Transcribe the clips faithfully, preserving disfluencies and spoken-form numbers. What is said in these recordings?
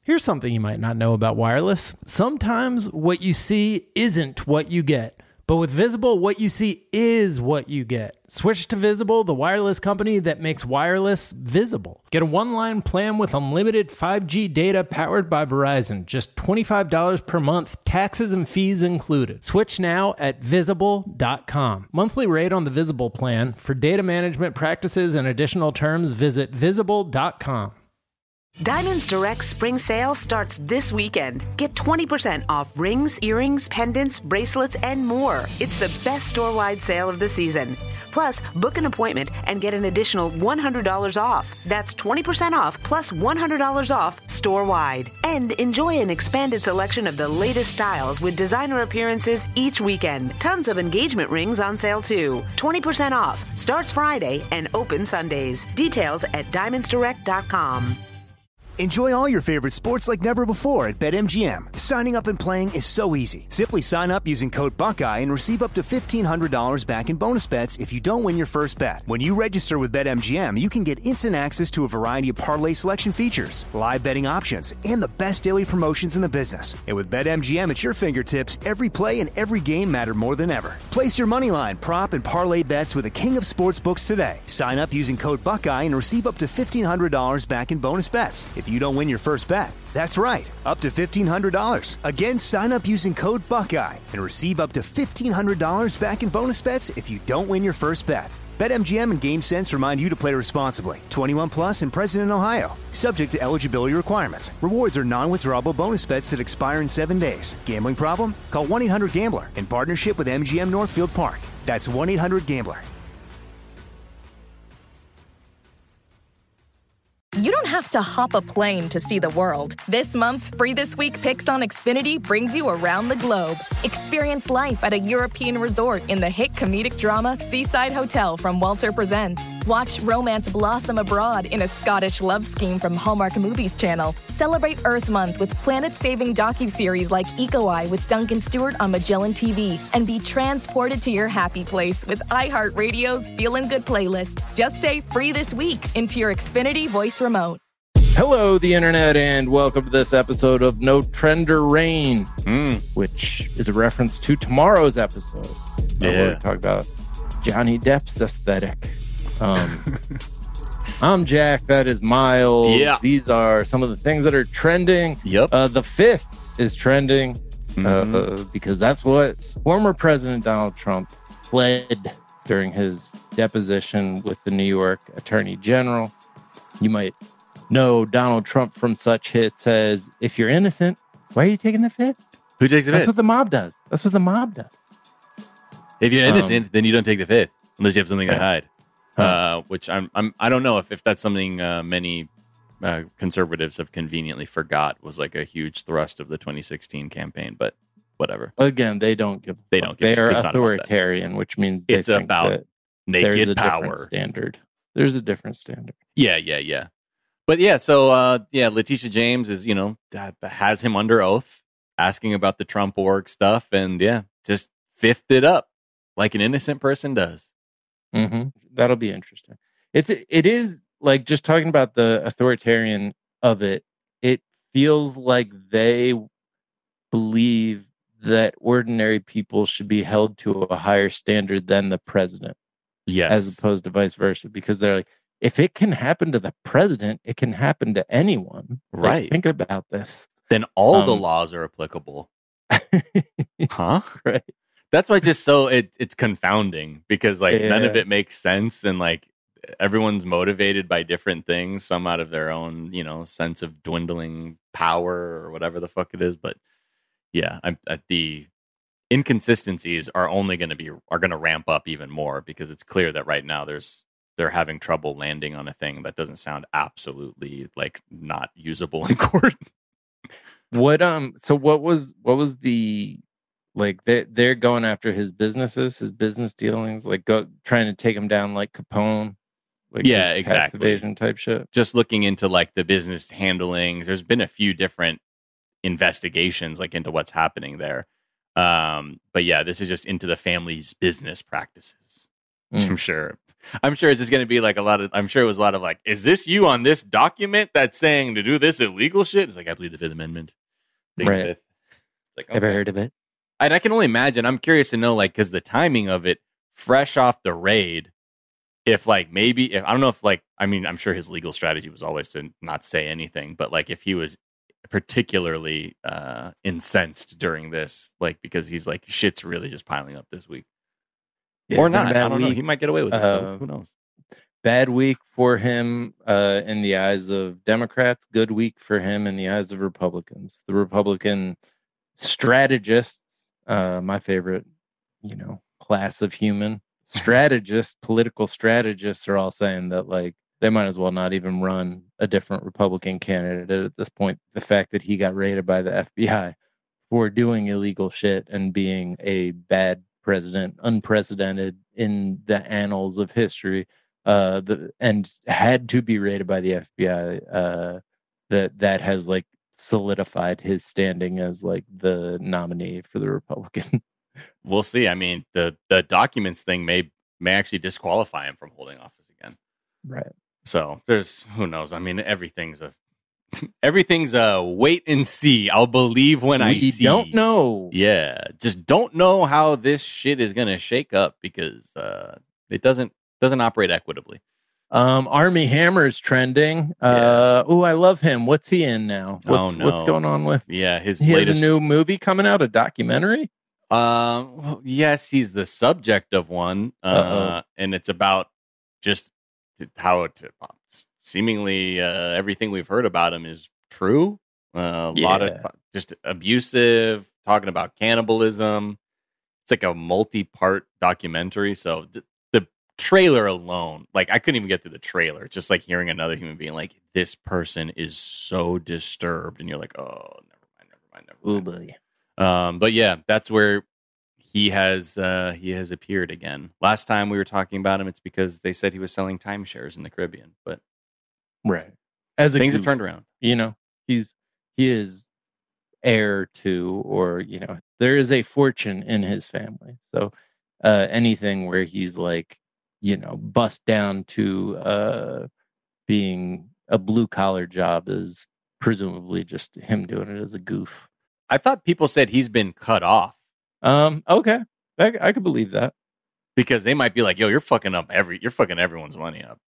Here's something you might not know about wireless. Sometimes what you see isn't what you get. But with Visible, what you see is what you get. Switch to Visible, the wireless company that makes wireless visible. Get a one-line plan with unlimited five G data powered by Verizon. Just twenty-five dollars per month, taxes and fees included. Switch now at visible dot com. Monthly rate on the Visible plan. For data management practices and additional terms, visit visible dot com. Diamonds Direct spring sale starts this weekend. Get twenty percent off rings, earrings, pendants, bracelets, and more. It's the best store-wide sale of the season. Plus, book an appointment and get an additional one hundred dollars off. That's twenty percent off plus one hundred dollars off store-wide. And enjoy an expanded selection of the latest styles with designer appearances each weekend. Tons of engagement rings on sale too. twenty percent off. Starts Friday and open Sundays. Details at diamonds direct dot com. Enjoy all your favorite sports like never before at BetMGM. Signing up and playing is so easy. Simply sign up using code Buckeye and receive up to fifteen hundred dollars back in bonus bets if you don't win your first bet. When you register with BetMGM, you can get instant access to a variety of parlay selection features, live betting options, and the best daily promotions in the business. And with BetMGM at your fingertips, every play and every game matter more than ever. Place your moneyline, prop, and parlay bets with the king of sportsbooks today. Sign up using code Buckeye and receive up to fifteen hundred dollars back in bonus bets if you don't win your first bet. That's right, up to fifteen hundred dollars. Again, sign up using code Buckeye and receive up to fifteen hundred dollars back in bonus bets if you don't win your first bet. BetMGM and GameSense remind you to play responsibly. twenty-one plus and present in Ohio. Subject to eligibility requirements. Rewards are non-withdrawable bonus bets that expire in seven days. Gambling problem? Call one eight hundred gambler in partnership with M G M Northfield Park. That's one eight hundred gambler. You don't have to hop a plane to see the world. This month's Free This Week Picks on Xfinity brings you around the globe. Experience life at a European resort in the hit comedic drama Seaside Hotel from Walter Presents. Watch romance blossom abroad in a Scottish love scheme from Hallmark Movies Channel. Celebrate Earth Month with planet-saving docuseries like Eco Eye with Duncan Stewart on Magellan T V. And be transported to your happy place with iHeartRadio's Feelin' Good playlist. Just say Free This Week into your Xfinity voice remote. Hello, the internet, and welcome to this episode of No Trender Rain, mm. which is a reference to tomorrow's episode. Yeah. Where we talk about Johnny Depp's aesthetic. Um, I'm Jack. That is Miles. Yeah. These are some of the things that are trending. Yep. Uh, the fifth is trending mm-hmm. uh, because that's what former President Donald Trump pled during his deposition with the New York Attorney General. You might know Donald Trump from such hits as, if you're innocent, why are you taking the fifth? Who takes the That's fifth? what the mob does. That's what the mob does. If you're innocent, Um, then you don't take the fifth unless you have something right. to hide. Huh. Uh, which I'm, I'm, I don't know if, if that's something uh, many uh, conservatives have conveniently forgot was like a huge thrust of the twenty sixteen campaign. But whatever. Again, they don't give. They don't give. They are it's not about that. authoritarian, which means they It's think about that there's naked a different power. standard. There's a different standard. Yeah, yeah, yeah. But yeah, so uh, yeah, Letitia James is, you know, that, that has him under oath, asking about the Trump org stuff, and yeah, just fifth it up like an innocent person does. Mm-hmm. That'll be interesting. It's it is like just talking about the authoritarian of it. It feels like they believe that ordinary people should be held to a higher standard than the president, Yes, as opposed to vice versa, because they're like, if it can happen to the president, it can happen to anyone. Like, right. think about this. Then all Um, the laws are applicable. Huh? Right. That's why it's just so it it's confounding because like Yeah. none of it makes sense, and like everyone's motivated by different things, some out of their own, you know, sense of dwindling power or whatever the fuck it is. But yeah, I'm at the inconsistencies are only going to be are going to ramp up even more because it's clear that right now there's they're having trouble landing on a thing that doesn't sound absolutely like not usable in court. What um so what was what was the like they they're going after his businesses, his business dealings, like go trying to take him down like Capone, like Yeah, his tax exactly. evasion type shit. Just looking into like the business handling, there's been a few different investigations like into what's happening there. Um, but yeah, this is just into the family's business practices, which Mm. I'm sure I'm sure it's just going to be like a lot of, I'm sure it was a lot of like, is this you on this document that's saying to do this illegal shit? It's like, I believe the Fifth Amendment. Big Right. Fifth. It's like, Ever okay. heard of it? And I can only imagine, I'm curious to know, like, because the timing of it, fresh off the raid, if like maybe, if I don't know if like, I mean, I'm sure his legal strategy was always to not say anything, but like if he was particularly uh, incensed during this, like because he's like, shit's really just piling up this week. Yeah, or it's been a not. bad I don't know. week. He might get away with it. Uh, so who knows? Bad week for him uh, in the eyes of Democrats. Good week for him in the eyes of Republicans. The Republican strategists, uh, my favorite, you know, class of human strategists, political strategists, are all saying that like they might as well not even run a different Republican candidate at this point. The fact that he got raided by the F B I for doing illegal shit and being a bad president, unprecedented in the annals of history, uh, the, and had to be raided by the F B I, uh, that that has like solidified his standing as like the nominee for the Republican. We'll see. I mean, the the documents thing may may actually disqualify him from holding office again. Right. So there's who knows. I mean, everything's a everything's a wait and see. I'll believe when I We see. don't know. Yeah, just don't know how this shit is gonna shake up because uh, it doesn't doesn't operate equitably. Um, Army Hammer's trending. Uh, oh, I love him. What's he in now? What's, Oh, no. what's going on with? Yeah, his He latest. has a new movie coming out, a documentary. Um, well, yes, he's the subject of one, uh, Uh-oh. and it's about just how it seemingly uh, everything we've heard about him is true. Uh, a lot Yeah. of just abusive, talking about cannibalism. It's like a multi-part documentary. So th- the trailer alone, like I couldn't even get through the trailer. Just like hearing another human being like, "This person is so disturbed," and you're like, "Oh, never mind, never mind, never Oh mind." boy. Um, but yeah, that's where he has uh, he has appeared again. Last time we were talking about him, it's because they said he was selling timeshares in the Caribbean, but Right. As a things have goof, turned around. You know, he's he is heir to, or you know, there is a fortune in his family. So uh, anything where he's like, you know, bust down to uh, being a blue collar job is presumably just him doing it as a goof. I thought people said he's been cut off Um. Okay, I, I could believe that. because they might be like, "Yo, you're fucking up every, you're fucking everyone's money up."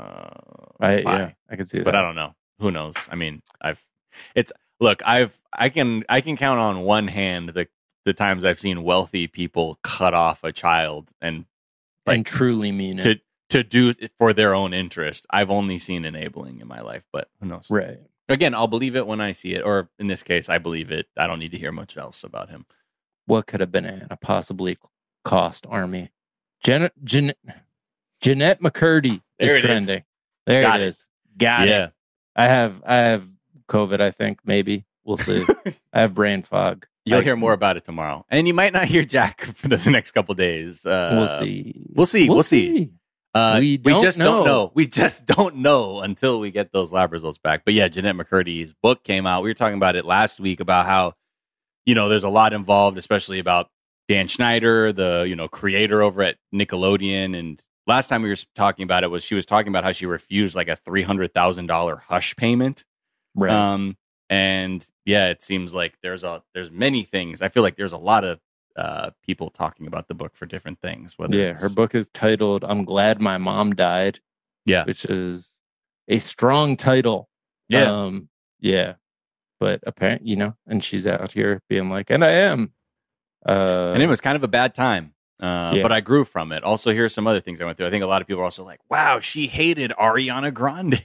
Uh, I bye. yeah, I could see that. But I don't know. Who knows? I mean, I've it's look, I've I can I can count on one hand the the times I've seen wealthy people cut off a child and and like, truly mean it. to to do it for their own interest. I've only seen enabling in my life, but who knows? Right. Again, I'll believe it when I see it, or in this case, I believe it. I don't need to hear much else about him. What could have been a possibly cost Army? Jen, Jen, Jeanette McCurdy There is it is. trending. There Got it it. is. Got yeah. it. I have I have COVID. I think maybe we'll see. I have brain fog. You'll I- hear more about it tomorrow, and you might not hear Jack for the next couple days. Uh, We'll see. We'll see. We'll see. Uh, We we don't just know. don't know. We just don't know until we get those lab results back. But yeah, Jeanette McCurdy's book came out. We were talking about it last week about how, you know, there's a lot involved, especially about Dan Schneider, the, you know, creator over at Nickelodeon. And last time we were talking about it was she was talking about how she refused like a three hundred thousand dollars hush payment. Right. Um, and yeah, it seems like there's a there's many things. I feel like there's a lot of uh, people talking about the book for different things. Whether yeah, it's- her book is titled "I'm Glad My Mom Died," yeah, which is a strong title. yeah. Um, yeah. But apparently, you know, and she's out here being like, and I am. Uh, And it was kind of a bad time, uh, Yeah. but I grew from it. Also, here's some other things I went through. I think a lot of people are also like, wow, she hated Ariana Grande.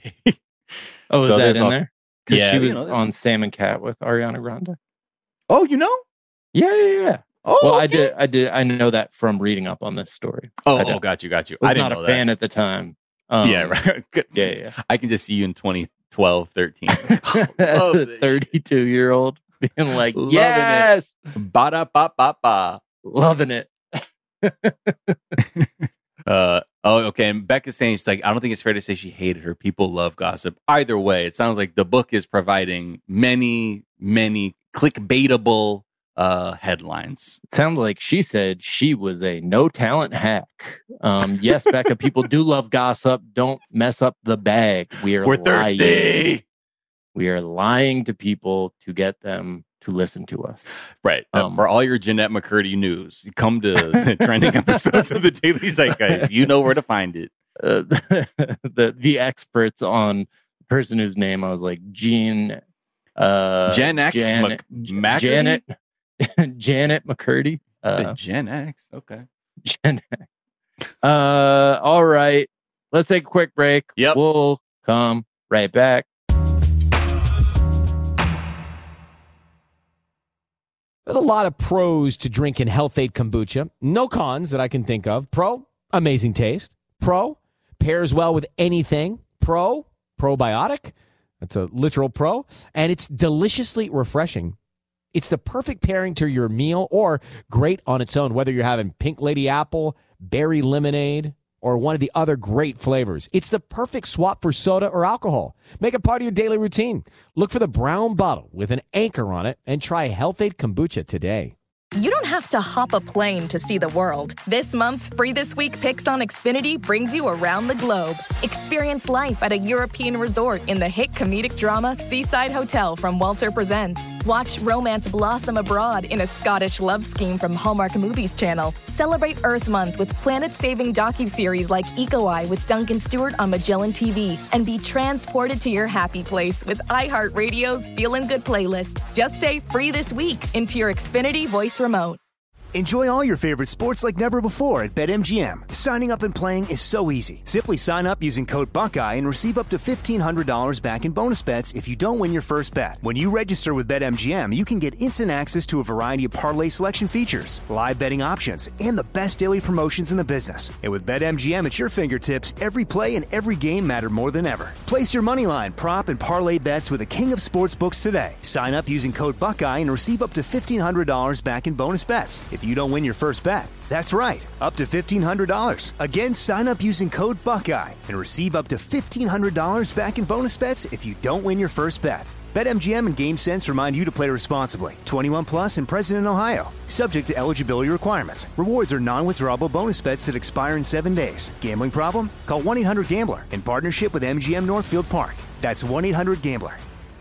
oh, is so that there's in all- there? Because Yeah, she you was know, there's- on Sam and Cat with Ariana Grande. oh, you know? Yeah, yeah, yeah. Oh, Well, I okay. did, I did, I know that from reading up on this story. Oh, I oh, don't- got you, got you. was I didn't not know a fan that. at the time. Um, yeah, right. Good. yeah, yeah. I can just see you in twenty twelve, thirteen. As Love a this thirty-two year old being like, Loving it. yes, Ba da ba ba ba. loving it. Uh, oh, okay. And Becca's saying she's like, I don't think it's fair to say she hated her. People love gossip. Either way, it sounds like the book is providing many, many clickbaitable uh, headlines. It sounds like she said she was a no talent hack. Um, yes, Becca, people do love gossip. Don't mess up the bag. We are We're lying. thirsty. We are lying to people to get them to listen to us. Right. Uh, Um, for all your Jeanette McCurdy news, you come to the trending episodes of the Daily Zeitgeist. You know where to find it. Uh, the the experts on the person whose name I was like Jean uh Gen X Janet Mc- McCurdy? Janet Janet McCurdy. Uh, Gen X. Okay. Gen X. Uh all right. Let's take a quick break. Yep. We'll come right back. There's a lot of pros to drinking Health Aid kombucha. No cons that I can think of. Pro, amazing taste. Pro, pairs well with anything. Pro, probiotic. That's a literal pro. And it's deliciously refreshing. It's the perfect pairing to your meal or great on its own, whether you're having pink lady apple, berry lemonade, or one of the other great flavors. It's the perfect swap for soda or alcohol. Make it part of your daily routine. Look for the brown bottle with an anchor on it and try Health Aid kombucha today. You don't have to hop a plane to see the world. This month's Free This Week Picks on Xfinity brings you around the globe. Experience life at a European resort in the hit comedic drama Seaside Hotel from Walter Presents. Watch romance blossom abroad in a Scottish love scheme from Hallmark Movies Channel. Celebrate Earth Month with planet-saving docuseries like Eco Eye with Duncan Stewart on Magellan T V. And be transported to your happy place with iHeartRadio's Feelin' Good playlist. Just say Free This Week into your Xfinity voice remote. Enjoy all your favorite sports like never before at BetMGM. Signing up and playing is so easy. Simply sign up using code Buckeye and receive up to fifteen hundred dollars back in bonus bets if you don't win your first bet. When you register with BetMGM, you can get instant access to a variety of parlay selection features, live betting options, and the best daily promotions in the business. And with BetMGM at your fingertips, every play and every game matter more than ever. Place your moneyline, prop, and parlay bets with the king of sportsbooks today. Sign up using code Buckeye and receive up to fifteen hundred dollars back in bonus bets if you don't win your first bet. That's right, up to fifteen hundred dollars. Again, sign up using code Buckeye and receive up to fifteen hundred dollars back in bonus bets if you don't win your first bet. BetMGM and GameSense remind you to play responsibly. twenty-one plus and present in Ohio. Subject to eligibility requirements. Rewards are non-withdrawable bonus bets that expire in seven days. Gambling problem? Call one eight hundred gambler in partnership with M G M Northfield Park. That's one eight hundred gambler.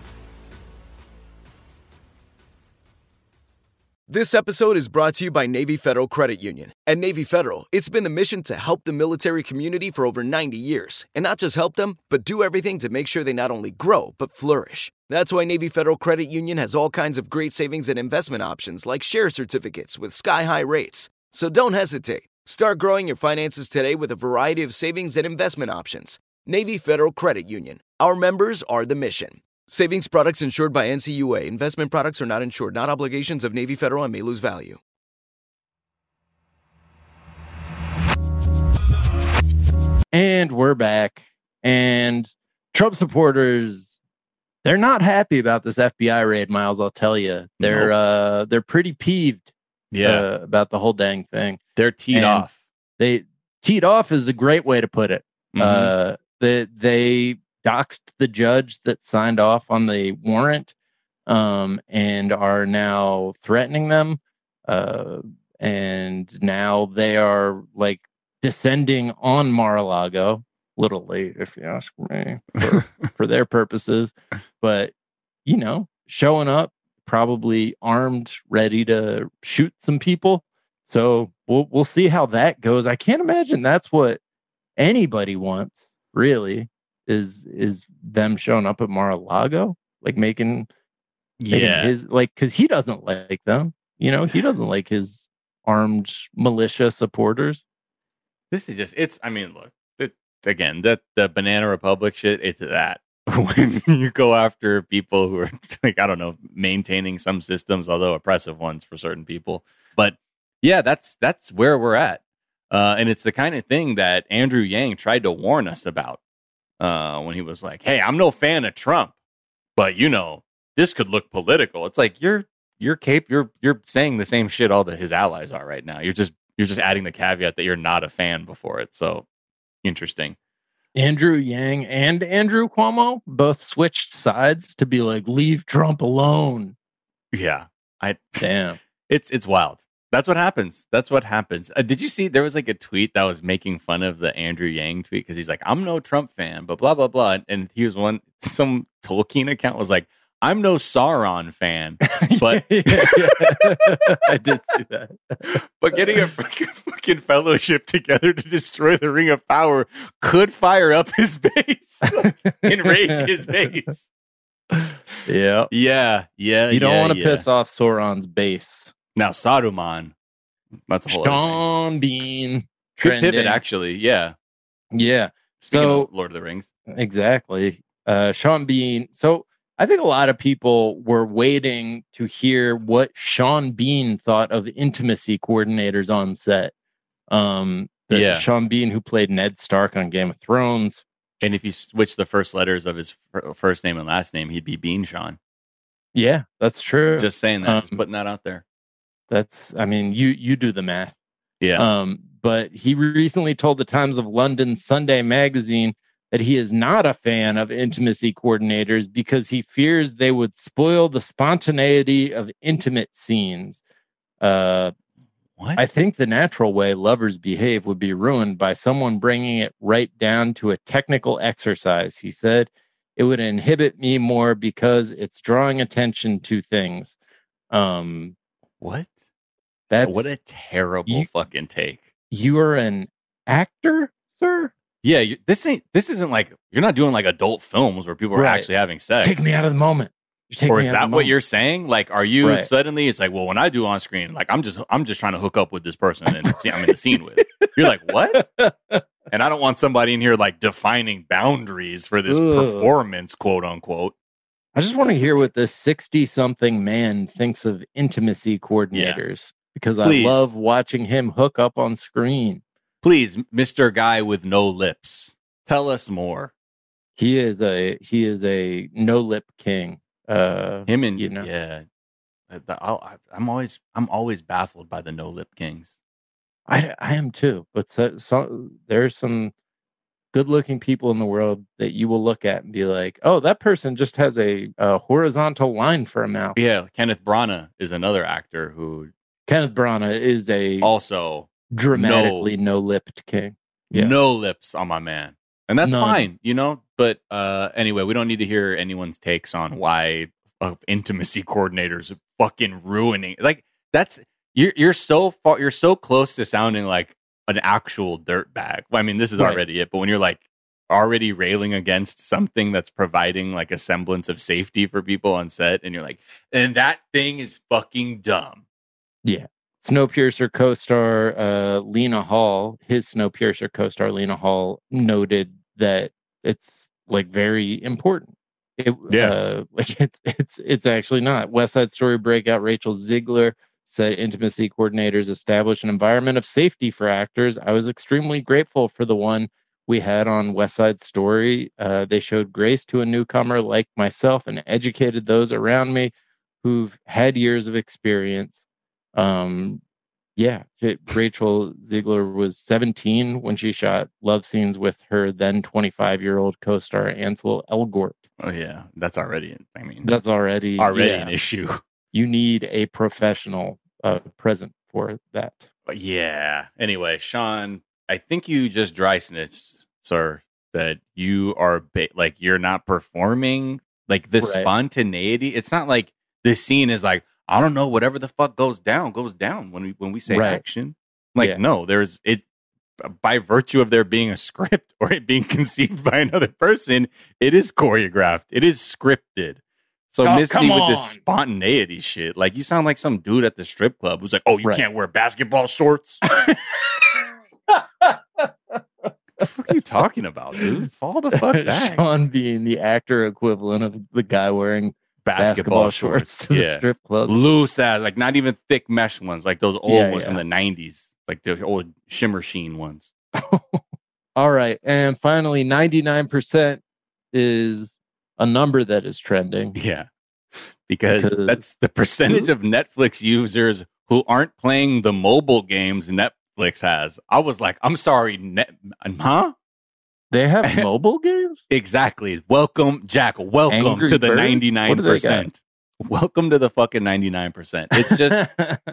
This episode is brought to you by Navy Federal Credit Union. At Navy Federal, it's been the mission to help the military community for over ninety years. And not just help them, but do everything to make sure they not only grow, but flourish. That's why Navy Federal Credit Union has all kinds of great savings and investment options like share certificates with sky-high rates. So don't hesitate. Start growing your finances today with a variety of savings and investment options. Navy Federal Credit Union. Our members are the mission. Savings products insured by N C U A. Investment products are not insured, not obligations of Navy Federal and may lose value. And we're back. And Trump supporters, they're not happy about this F B I raid, Miles, I'll tell you. They're Nope. uh they're pretty peeved Yeah. uh, about the whole dang thing. They're teed And off. They teed off is a great way to put it. Mhm. Uh they they doxed the judge that signed off on the warrant um, and are now threatening them. Uh, and now they are like descending on Mar-a-Lago. Little late, if you ask me, for, for their purposes. But, you know, showing up, probably armed, ready to shoot some people. So we'll we'll see how that goes. I can't imagine that's what anybody wants, really. Is is them showing up at Mar-a-Lago, like making, making Yeah. his like because he doesn't like them, you know, he doesn't like his armed militia supporters. This is just, it's, I mean, look, it, again, that the Banana Republic shit, it's that. When you go after people who are, like, I don't know, maintaining some systems, although oppressive ones for certain people. But yeah, that's that's where we're at. Uh, and it's the kind of thing that Andrew Yang tried to warn us about. Uh, when he was like, "Hey, I'm no fan of Trump, but you know, this could look political." It's like you're you're cape you're you're saying the same shit all that his allies are right now. You're just you're just adding the caveat that you're not a fan before it. So interesting. Andrew Yang and Andrew Cuomo both switched sides to be like, leave Trump alone. Yeah, I Damn. It's it's wild. That's what happens. That's what happens. Uh, did you see there was like a tweet that was making fun of the Andrew Yang tweet because he's like, I'm no Trump fan, but blah, blah, blah. And he was one, some Tolkien account was like, I'm no Sauron fan, but yeah, yeah. I did see that. But getting a fucking, fucking fellowship together to destroy the Ring of Power could fire up his base, enrage his base. Yeah. Yeah. Yeah. You don't yeah, want to yeah. piss off Sauron's base. Now, Saruman. That's a whole Sean Bean. Good Trending. pivot, actually. Yeah. Yeah. Speaking So, of Lord of the Rings. exactly. Uh, Sean Bean. So, I think a lot of people were waiting to hear what Sean Bean thought of intimacy coordinators on set. Um, the Yeah. Sean Bean, who played Ned Stark on Game of Thrones. And if you switch the first letters of his f- first name and last name, he'd be Bean Sean. Yeah, that's true. Just saying that. Um, just putting that out there. That's, I mean, you you do the math. Yeah. Um, but he recently told the Times of London Sunday magazine that he is not a fan of intimacy coordinators because he fears they would spoil the spontaneity of intimate scenes. Uh, what? I think the natural way lovers behave would be ruined by someone bringing it right down to a technical exercise, he said. It would inhibit me more because it's drawing attention to things. Um, what? That's What a terrible you- fucking take. You are an actor, sir? Yeah, you, this ain't. This isn't like you're not doing like adult films where people are Right. actually having sex. Take me out of the moment. You take Or me is out of that the what moment. you're saying? Like, are you Right. suddenly? It's like, well, when I do on screen, like I'm just, I'm just trying to hook up with this person and see, I'm in the scene with. You're like, what? And I don't want somebody in here like defining boundaries for this Ugh. performance, quote unquote. I just want to hear what this sixty-something man thinks of intimacy coordinators because Please. I love watching him hook up on screen. Please, Mister Guy with no lips, tell us more. He is a he is a no lip king. Uh, Him and you know. yeah, I- I'll, I'm always, I'm always baffled by the no lip kings. I, I am too, but so, so there are some good-looking people in the world that you will look at and be like, "Oh, that person just has a, a horizontal line for a mouth." Yeah, Kenneth Branagh is another actor who Kenneth Branagh is a also dramatically no-lipped king. Yeah. no lips on my man, and that's None. fine, you know. But uh, anyway, we don't need to hear anyone's takes on why uh, intimacy coordinators are fucking ruining. Like that's you're you're so far, you're so close to sounding like an actual dirtbag. Well, I mean, this is Right. already it, but when you're like already railing against something that's providing like a semblance of safety for people on set, and you're like, and that thing is fucking dumb. Yeah. Snowpiercer co-star uh, Lena Hall, his Snowpiercer co-star Lena Hall noted that it's like very important. It, Yeah. uh, like it's it's it's actually not. West Side Story breakout Rachel Ziegler said intimacy coordinators establish an environment of safety for actors. I was extremely grateful for the one we had on West Side Story. Uh, they showed grace to a newcomer like myself and educated those around me who've had years of experience. Um, yeah, J- Rachel Ziegler was seventeen when she shot love scenes with her then twenty-five year old co-star Ansel Elgort. Oh yeah, that's already. I mean, That's already already yeah. an issue. You need a professional uh, present for that. But yeah. Anyway, Sean, I think you just dry snitched, sir, that you are ba- like you're not performing like the Right. spontaneity. It's not like the scene is like I don't know, whatever the fuck goes down goes down when we when we say Right. action. Like Yeah. no, there's it by virtue of there being a script or it being conceived by another person. It is choreographed. It is scripted. So Oh, miss come me with this on. spontaneity shit. Like you sound like some dude at the strip club who's like, "Oh, you Right. can't wear basketball shorts." The fuck are you talking about, dude? Fall the fuck back. Sean being the actor equivalent of the guy wearing basketball, shorts, to the yeah. strip club. Loose ass, like not even thick mesh ones, like those old Yeah, ones yeah. from the nineties, like the old shimmer sheen ones. All right. And finally, ninety-nine percent is a number that is trending. Yeah, because, Because- that's the percentage of Netflix users who aren't playing the mobile games Netflix has. I was like, I'm sorry, net, huh? They have mobile games? Exactly. Welcome, Jack. Welcome Angry to the Birds? ninety-nine What do they got? percent. welcome to the fucking ninety-nine percent. It's just,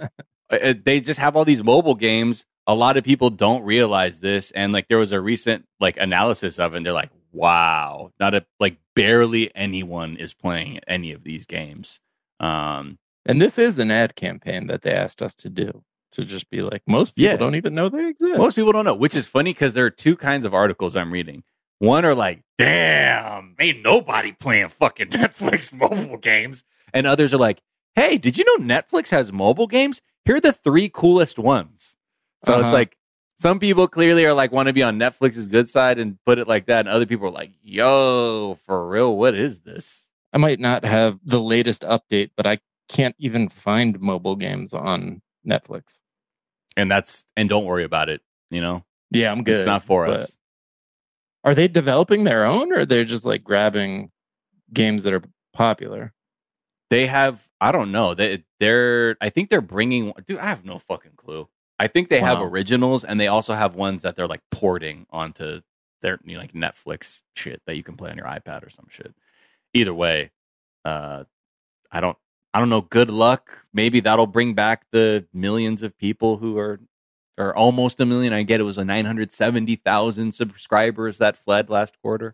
they just have all these mobile games. A lot of people don't realize this. And like, there was a recent like analysis of it. And they're like, wow, not a, like barely anyone is playing any of these games. Um, and this is an ad campaign that they asked us to do. To just be like, most people yeah. don't even know they exist. Most people don't know, which is funny because there are two kinds of articles I'm reading. One are like, damn, ain't nobody playing fucking Netflix mobile games. And others are like, hey, did you know Netflix has mobile games? Here are the three coolest ones. So uh-huh. it's like, some people clearly are like, want to be on Netflix's good side and put it like that. And other people are like, yo, for real, what is this? I might not have the latest update, but I can't even find mobile games on Netflix. And that's, and don't worry about it, you know? Yeah, I'm good. It's not for us. Are they developing their own, or they're just like grabbing games that are popular? They have, I don't know. They, they're, I think they're bringing, dude, I have no fucking clue. I think they wow. have originals, and they also have ones that they're like porting onto their, you know, like Netflix shit that you can play on your iPad or some shit. Either way, uh, I don't, I don't know. Good luck. Maybe that'll bring back the millions of people who are, or almost a million. I get it was a nine hundred seventy thousand subscribers that fled last quarter.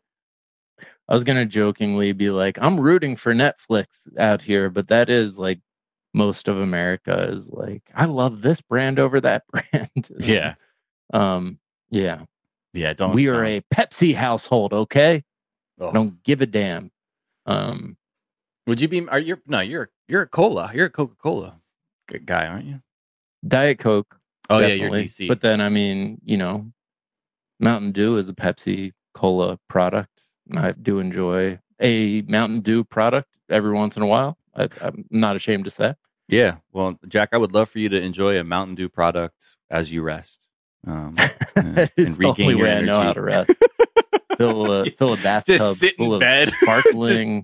I was going to jokingly be like, I'm rooting for Netflix out here, but that is like most of America is like, I love this brand over that brand. Yeah. Um, yeah. Yeah. Don't, we are don't. a Pepsi household. Okay. Oh. Don't give a damn. Um, Would you be, are you, no, you're, you're a cola. You're a Coca-Cola guy, aren't you? Diet Coke. Oh definitely. Yeah. You're D C. But then, I mean, you know, Mountain Dew is a Pepsi Cola product. I do enjoy a Mountain Dew product every once in a while. I, I'm not ashamed to say. Yeah. Well, Jack, I would love for you to enjoy a Mountain Dew product as you rest. Um, and, it's and the regain only your way energy. I know how to rest. fill, a, fill a bathtub Just sit full in of bed. sparkling.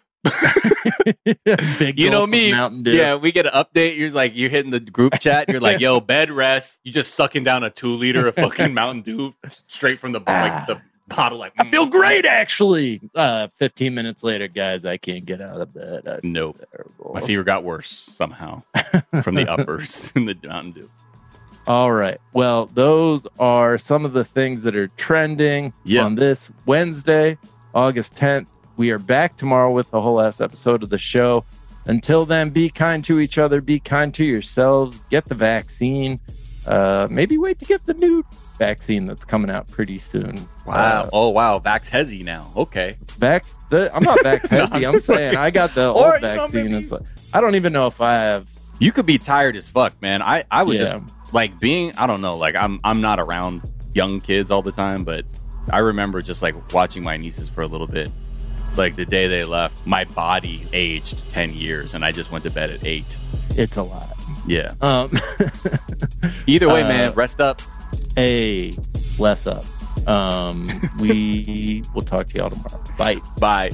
Big you know gulp of me. Mountain Dew. Yeah, we get an update. You're like, you're hitting the group chat. You're like, yo, bed rest. You just sucking down a two liter of fucking Mountain Dew straight from the, Ah. like, the bottle. Like, I feel great, actually. Uh, fifteen minutes later, guys, I can't get out of bed. I feel Nope. terrible. My fever got worse somehow from the uppers in the Mountain Dew. All right. Well, those are some of the things that are trending Yeah. on this Wednesday, August tenth. We are back tomorrow with a whole ass episode of the show. Until then, be kind to each other. Be kind to yourselves. Get the vaccine. Uh, maybe wait to get the new vaccine that's coming out pretty soon. Wow. Uh, oh, wow. Vax hezzy now. Okay. Vax. The, I'm not vax No, hezzy. I'm I'm just saying like- I got the Or, old you know, vaccine. maybe- It's like, I don't even know if I have. You could be tired as fuck, man. I, I was Yeah. just like being, I don't know, like I'm I'm not around young kids all the time, but I remember just like watching my nieces for a little bit. Like the day they left, my body aged ten years and I just went to bed at eight. It's a lot. Yeah. Um, Either way, uh, man, rest up. Hey, less up. Um, we will talk to y'all tomorrow. Bye. Bye.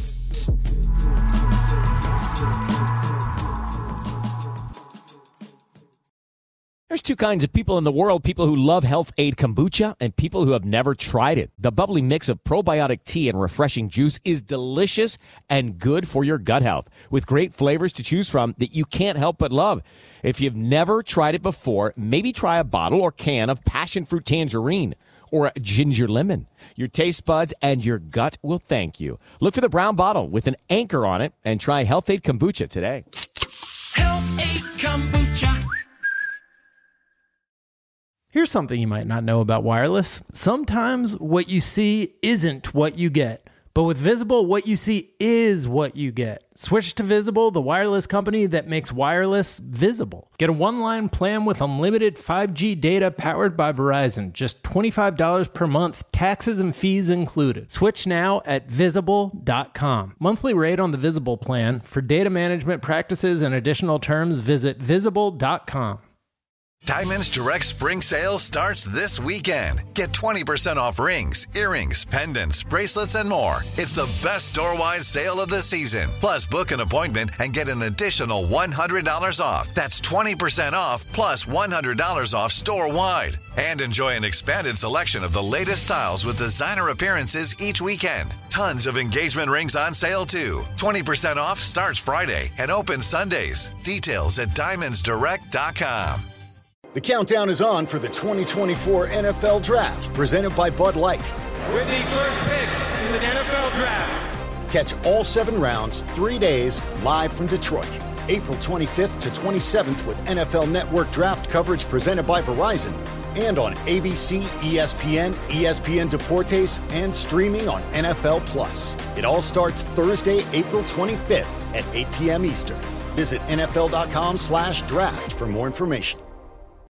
There's two kinds of people in the world, people who love Health Aid Kombucha and people who have never tried it. The bubbly mix of probiotic tea and refreshing juice is delicious and good for your gut health, with great flavors to choose from that you can't help but love. If you've never tried it before, maybe try a bottle or can of passion fruit tangerine or a ginger lemon. Your taste buds and your gut will thank you. Look for the brown bottle with an anchor on it and try Health Aid Kombucha today. Health Aid Kombucha. Here's something you might not know about wireless. Sometimes what you see isn't what you get. But with Visible, what you see is what you get. Switch to Visible, the wireless company that makes wireless visible. Get a one-line plan with unlimited five G data powered by Verizon. Just twenty-five dollars per month, taxes and fees included. Switch now at visible dot com. Monthly rate on the Visible plan. For data management practices and additional terms, visit visible dot com. Diamonds Direct Spring Sale starts this weekend. Get twenty percent off rings, earrings, pendants, bracelets, and more. It's the best store-wide sale of the season. Plus, book an appointment and get an additional one hundred dollars off. That's twenty percent off plus one hundred dollars off store-wide. And enjoy an expanded selection of the latest styles with designer appearances each weekend. Tons of engagement rings on sale, too. twenty percent off starts Friday and opens Sundays. Details at diamonds direct dot com. The countdown is on for the twenty twenty-four N F L Draft, presented by Bud Light. With the first pick in the N F L Draft. Catch all seven rounds, three days, live from Detroit. April twenty-fifth to twenty-seventh with N F L Network Draft coverage presented by Verizon. And on A B C, E S P N, E S P N Deportes, and streaming on N F L Plus. It all starts Thursday, April twenty-fifth at eight p.m. Eastern. Visit N F L dot com slash draft for more information.